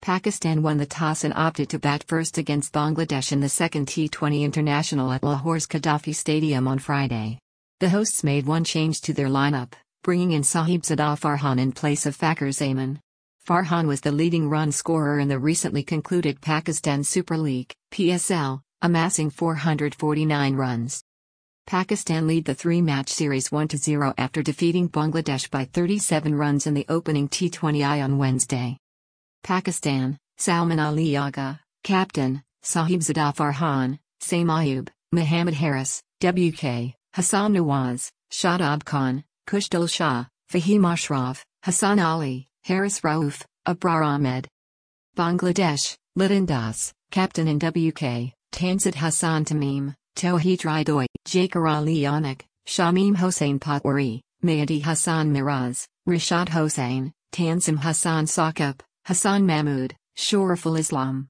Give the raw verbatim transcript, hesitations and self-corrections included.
Pakistan won the toss and opted to bat first against Bangladesh in the second T twenty International at Lahore's Gaddafi Stadium on Friday. The hosts made one change to their lineup, bringing in Sahibzada Farhan in place of Fakhar Zaman. Farhan was the leading run scorer in the recently concluded Pakistan Super League (P S L), amassing four hundred forty-nine runs. Pakistan lead the three-match series one to zero after defeating Bangladesh by thirty-seven runs in the opening T twenty I on Wednesday. Pakistan, Salman Ali Agha, captain, Sahibzada Farhan, Saim Ayub, Muhammad Haris, W K, Hassan Nawaz, Shadab Khan, Kushdul Shah, Fahim Ashraf, Hassan Ali, Haris Rauf, Abrar Ahmed. Bangladesh, Liton Das, captain and W K, Tanzit Hassan Tamim, Tawheed Ridoy, Jakar Ali Yanak, Shamim Hossain Patwari, Mahdi Hassan Miraz, Rashad Hossain, Tanzim Hassan Saqib, Hassan Mahmood, Shoraful Islam.